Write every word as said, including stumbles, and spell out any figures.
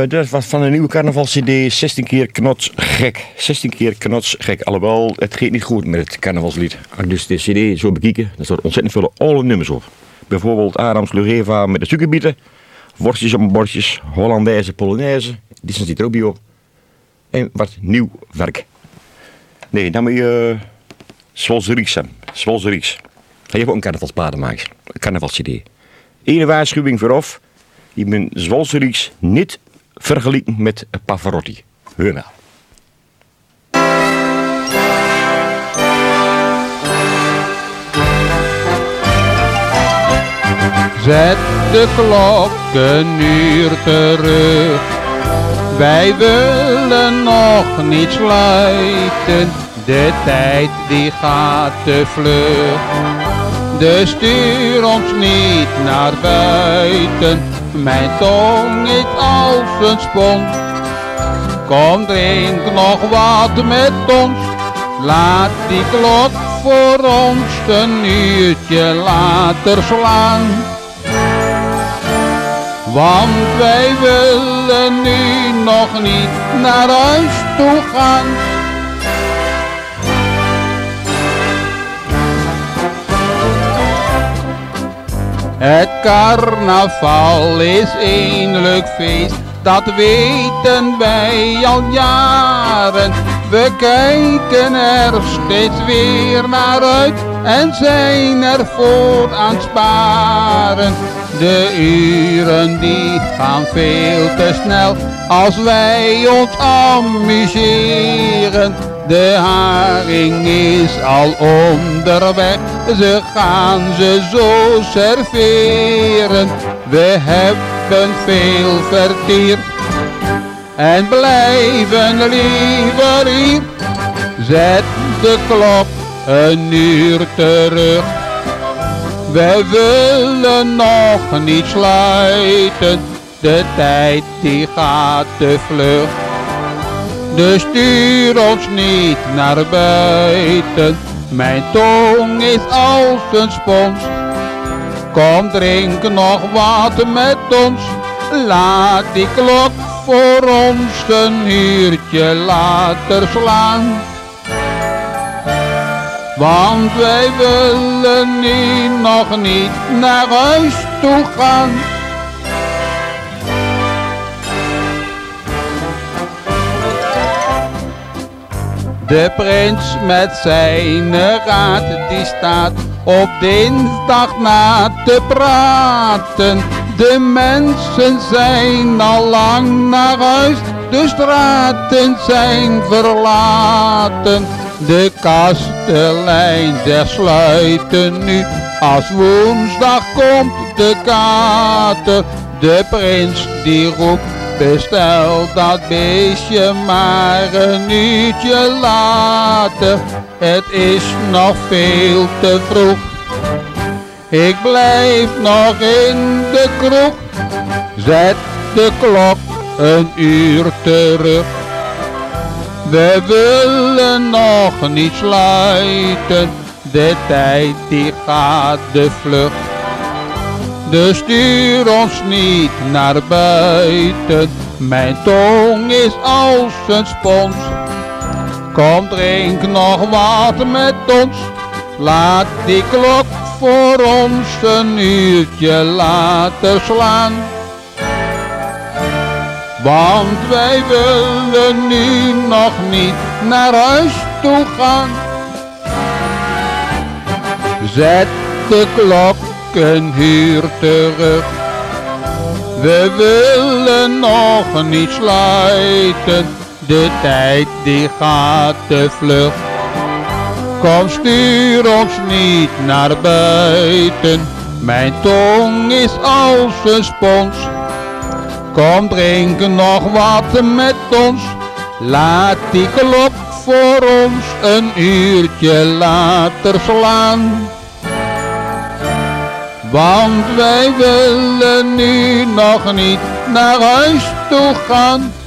dat was van een nieuwe carnaval-cd, zestien keer knotsgek. zestien keer knotsgek, alhoewel het gaat niet goed met het carnavalslied. Als ik dus de cd zo bekijken, dan staat ontzettend veel oude nummers op. Bijvoorbeeld Adams Lureva met de suikerbieten, worstjes op bordjes, Hollandaise Polonaise, die zit er ook bij op. En wat nieuw werk. Nee, dan moet je uh, Zwolse Rieks hebben. Zwolse Rieks. Je hebt ook een carnavalsplaat gemaakt, een carnaval-cd. Ene waarschuwing vooraf. Je bent Zwolse Rieks niet vergeleken met Pavarotti. Heur nou. Zet de klok een uur terug. Wij willen nog niet sluiten. De tijd die gaat te vlug. Dus stuur ons niet naar buiten. Mijn tong is als een spons. Kom, drink nog wat met ons. Laat die klok voor ons een uurtje later slaan. Want wij willen nu nog niet naar huis toe gaan. Het carnaval is een leuk feest, dat weten wij al jaren. We kijken er steeds weer naar uit en zijn er voor aan het sparen. De uren die gaan veel te snel als wij ons amuseren. De haring is al onderweg, ze gaan ze zo serveren. We hebben veel vertier en blijven liever hier. Zet de klok een uur terug. We willen nog niet sluiten, de tijd die gaat te vlug. Dus stuur ons niet naar buiten, mijn tong is als een spons. Kom, drink nog wat met ons, laat die klok voor ons een uurtje later slaan. Want wij willen nu nog niet naar huis toe gaan. De prins met zijn raad, die staat op dinsdag na te praten. De mensen zijn al lang naar huis, de straten zijn verlaten. De kastelein zegt sluiten nu, als woensdag komt de kater. De prins die roept, bestel dat beestje maar een uurtje later. Het is nog veel te vroeg, ik blijf nog in de kroeg. Zet de klok een uur terug. We willen nog niet sluiten, de tijd die gaat de vlucht. Dus stuur ons niet naar buiten, mijn tong is als een spons. Kom, drink nog wat met ons, laat die klok voor ons een uurtje later slaan. Want wij willen nu nog niet naar huis toe gaan. Zet de klok een uur terug. We willen nog niet sluiten, de tijd die gaat te vlug. Kom, stuur ons niet naar buiten, mijn tong is als een spons. Kom, drink nog wat met ons, laat die klok voor ons een uurtje later slaan. Want wij willen nu nog niet naar huis toe gaan.